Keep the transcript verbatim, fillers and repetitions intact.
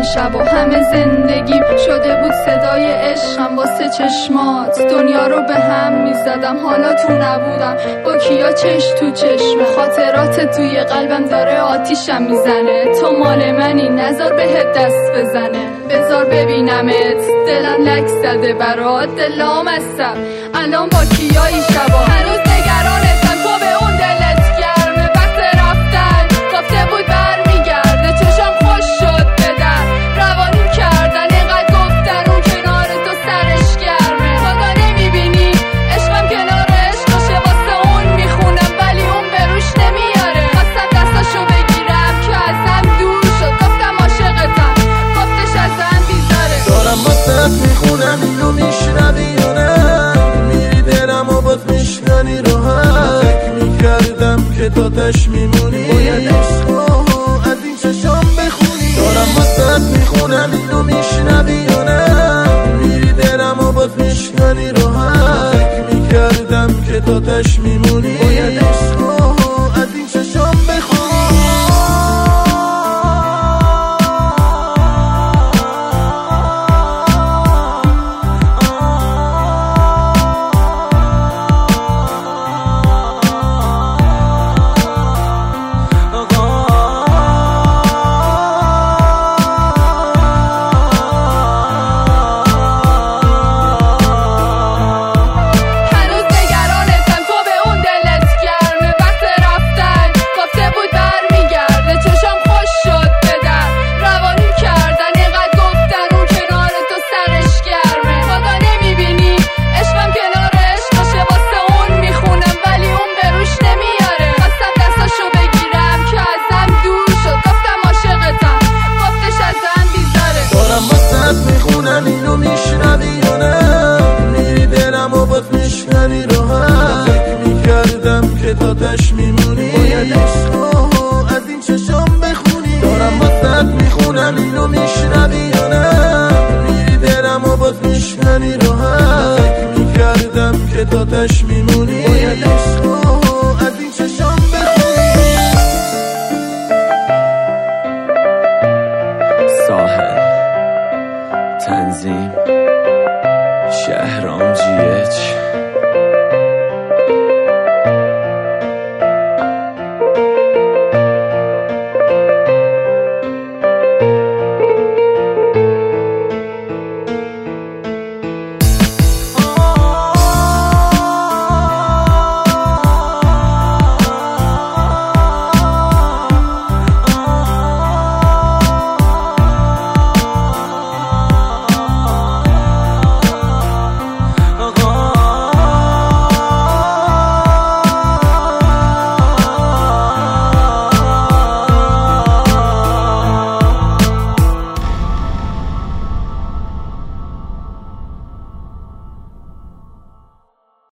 شب و همه زندگیم شده بود صدای عشقم واسه چشمات. دنیا رو به هم میزدم، حالا تو نبودم، با کیا چش تو چشم. خاطرات توی قلبم داره آتیشم میزنه. تو مال منی، نذار بهت دست بزنه. بذار ببینمت، دلم لک زده برات، دلام هستم الان با کیایی شبا. هنوز نگرانتم، تو به اون دلت گرمه. وقت رفتن گفته بود برمیگرده، چشم خوش شد به در روانی کردن. اینقدر گفتن اون کنار تو سرش گرمه. خدا نمیبینی عشقم کنار عشقشه، واسه اون میخونم ولی اون بروش نمیاره. خواستم دستاشو بگیرم که ازم دور شد، گفتم عاشقتم، گفتش ازم بیزاره. دارم واسه میخونم اینو میشنوی یا نه؟ میری دلم و باز میشکنی رو هم. فکر میکردم که تا تش میمونی، باید عشقو از این چشام بخونی. دارم واسه میخونم اینو میشنوی یا نه؟ میری دلم و باز میشکنی رو هم. فکر میکردم که تا تش میمونی، باید عشقو از این چشام بخونی. اینو میشنوی یا نه؟ میری دلم و باز میشکنی رو هم. فکر میکردم که تا تش میمونی، باید عشقو از این چشام بخونی. دارم واسه میخونم اینو میشنوی یا نه؟ میری دلم و باز میشکنی رو هم. فکر میکردم که تا تش میمونی، باید عشقو از این چشام بخونی. ساحل تنظیم شهر